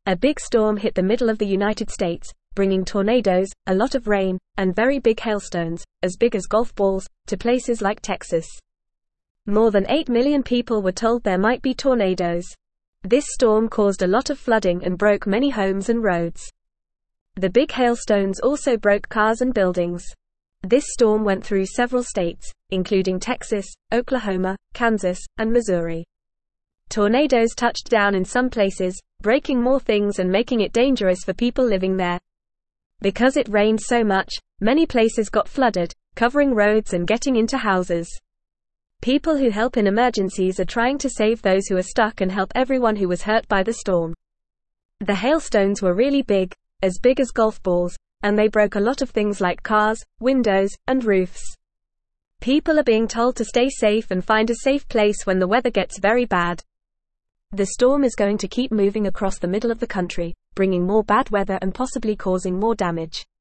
A big storm hit the middle of the United States, bringing tornadoes, a lot of rain, and very big hailstones, as big as golf balls, to places like Texas. More than 8 million people were told there might be tornadoes. This storm caused a lot of flooding and broke many homes and roads. The big hailstones also broke cars and buildings. This storm went through several states, including Texas, Oklahoma, Kansas, and Missouri. Tornadoes touched down in some places, breaking more things and making it dangerous for people living there. Because it rained so much, many places got flooded, covering roads and getting into houses. People who help in emergencies are trying to save those who are stuck and help everyone who was hurt by the storm. The hailstones were really big as golf balls, and they broke a lot of things like cars, windows, and roofs. People are being told to stay safe and find a safe place when the weather gets very bad. The storm is going to keep moving across the middle of the country, bringing more bad weather and possibly causing more damage.